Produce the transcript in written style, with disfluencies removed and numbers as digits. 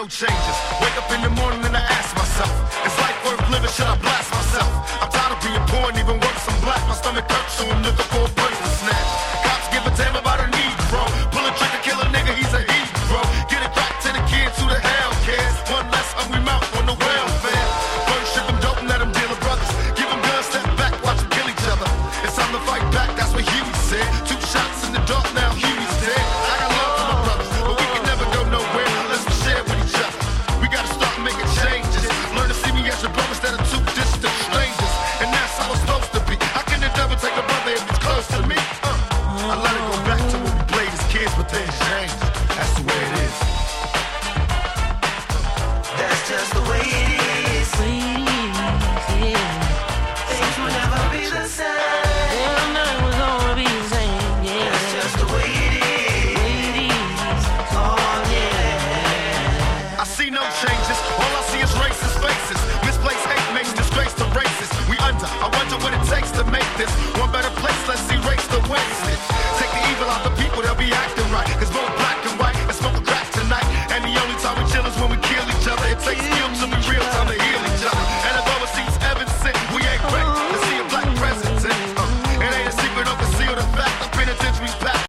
no changes. Wake up in the morning and I ask myself, is life worth living? Should I blast myself? I'm tired of being poor and even worse, I'm black. My stomach hurts, so I'm looking for a person snatch. Cops give a damn about a Negro. Pull a trigger, kill a nigga, he's a hero. Get it back to the kids who the hell cares. One less hungry mouth on the welfare. First ship them dope and let them deal with brothers. Give them guns, step back, watch them kill each other. It's time to fight back, that's what Huey said. 2 shots in the dark, now Huey's dead. I got love for my brothers, but we can never go nowhere unless we share with each other. We gotta start making changes. Learn to see me as your brother instead of 2 distant strangers. And that's how it's supposed to be. How can the devil take a brother if he's close to me? I let it go back to when we played as kids, but things changed. That's the way it is. That's just the way it is. Yeah. Things will never be the same. Damn, nothing was gonna be the same. Yeah. That's just the way it is. Oh yeah. I see no changes. All I see is racist faces. Misplaced hate makes disgrace to races. We under. I wonder what it takes to make this one better place. Let's erase the waste. Take the evil out the people. They'll be